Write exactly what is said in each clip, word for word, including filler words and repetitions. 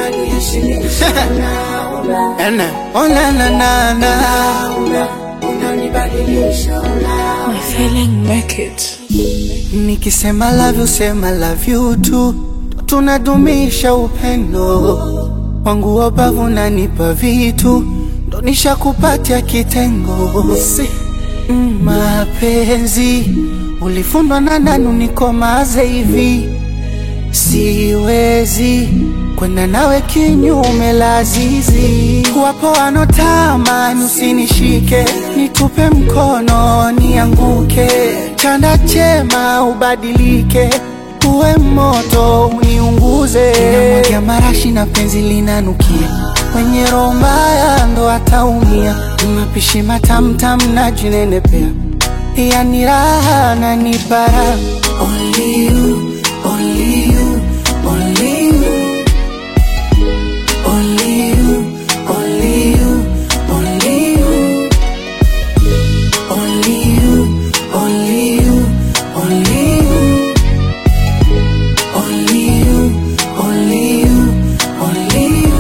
unaniheshimisha una una ona na na na una unanibadilisha una My feeling make it. Nikisema love you sema love you too, tunadumisha upendo wangu wabavu nanipa vitu ndo nishakupatia kitengo. Mm, mapenzi ulifundwa na nani nikomaze hivi, siwezi kwenda nawe kinyume lazizi. Wapo wanotamani usinishike, nitupe mkono nianguke, chanda chema ubadilike, uwe moto uniunguze. Namwagia marashi na penzi linanukia, mwenye roho mbaya ndo ataumia. Mapishi matamtam na jinenepea, yani raha na nipara. Only you, only you, only you, only you, only you, only you, only you, only you, only you, only you, only you, only you.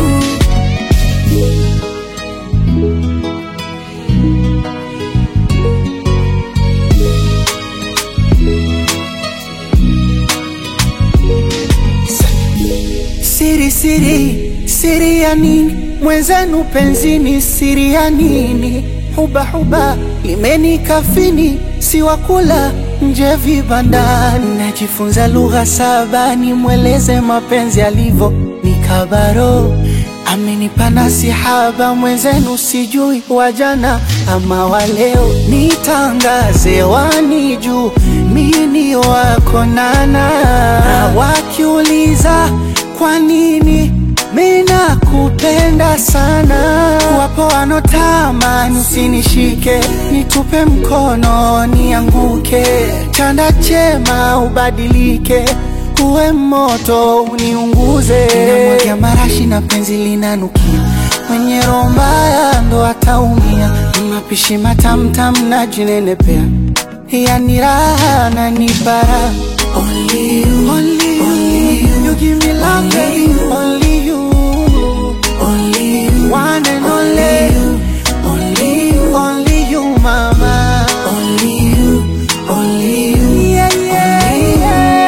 Siri siri siri ya nini mwenzenu penzini, siri ya nini? Huba huba limenikafini, si wakula nje vibandani. Najifunza lugha saba nimweleze mapenzi alivyo, nikabaro amenipa nasihaba. Mwenzenu sijui wajana ama waleo, nitangaze waniju mini wako nana. Wakiuliza kwa nini mina kupenda sana, wapo wanotamani usinishike, nitupe mkono nianguke, chanda chema ubadilike, uwe moto uniunguze. Namwagia marashi na penzi linanukia, mwenye roho mbaya ndo ataumia. Mapishi matamtam na jinenepea, yani raha na nipara. Only you, only you, only you, you give me love, baby. Only you, only you, one and only you, only you, only you, mama. Only you, only you, yeah, yeah, yeah.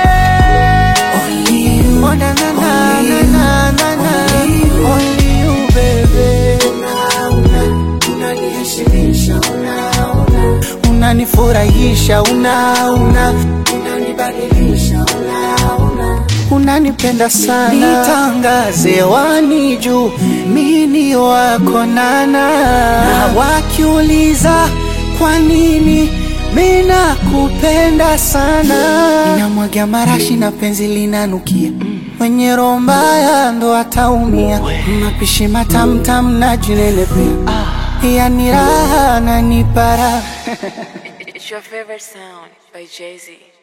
Only you, oh na na na na na na na. Only you, baby. Una una unaniheshimisha una una unanifurahisha una una unanibadilisha una una unanipenda sana. Nitangaze waniju mini wako nana, na wakiuliza kwa nini mina kupenda sana. Ninamwagia marashi na penzi linanukia, mwenye roho mbaya ndo ataumia. Mapishi matamtam na jinenepea, yani raha na nipara. It's your favorite sound by Jay-Z.